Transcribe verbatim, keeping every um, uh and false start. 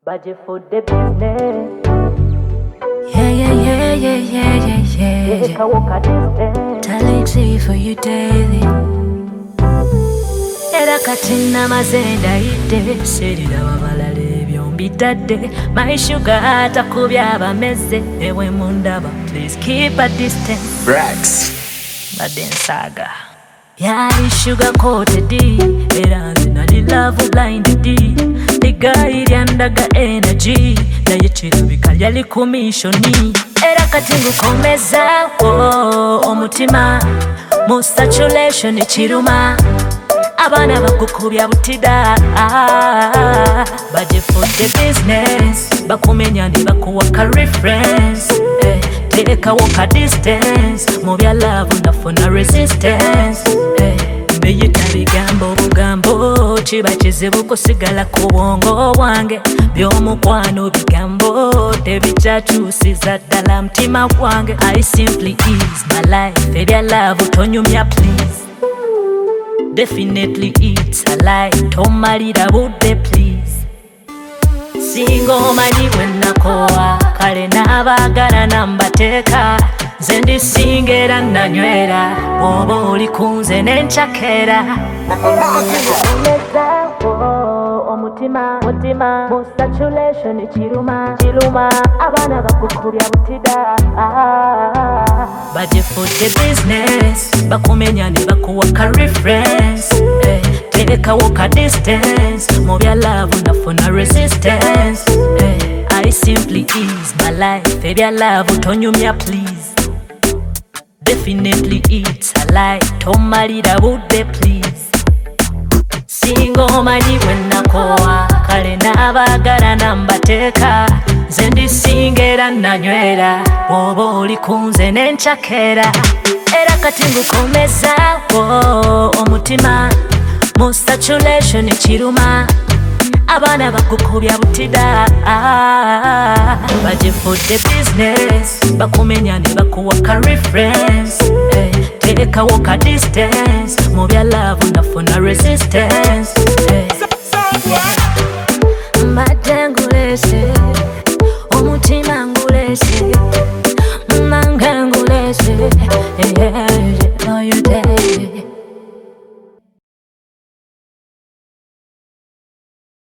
Budget for the business. Yeah, yeah, yeah, yeah, yeah, yeah, yeah. Take a walk at distance. Talenti for you daily. Era katina mazenda ite serira babalale byombitadde. My sugar atakubya abameze ewe mundaba. Please keep a distance. Brax Baden saga. Yali sugar coated era nali love blinded. Ligai lyandaga energy naye kirabika yali kumishoni. Era kati ngukomeza oh, omutima mu saturation kiruma abana bakukubya butida ah, budget for the business bakumenya ndi bakuwaka reference eh, tereka walk distance mu bya love nafuna resistance eh, mbeyita bigambo bugambo kiba kizibu kusigala ku bwongo bwange by'omukwano bigambo tebikyakyusiza ddala mutima gwange. I simply ease my life ebya love tonyumya please. Definitely it's a lie tomalira budde please. Singa omanyi bwe nakowa kale n'abaagala nambateeka nze ndisinga era nanywera bw'oba oli kunze nencakeera. Omutima mutima mu saturation kiruma kiruma abana bakukubya butida ah, budget for the business bakumenya ne bakuwaka reference eh, tereka walk distance mu bya love nafuna resistance eh, I simply ease my life ebya love tonyumya please. Definitely it's a lie tomalira budde please. Singa omanyi bwe nakowa kale n'abaagala nambateeka nze ndisinga era nanywera bw'oba oli kunze nencakeera. Era kati ngukomeza oh, omutima mu saturation kiruma abana bakukubya butida ah, budget for the business bakumenya ne bakuwaka reference eh, tereka walk distance mu bya love nafuna resistance eh, mbadde ngulese omutima ngulese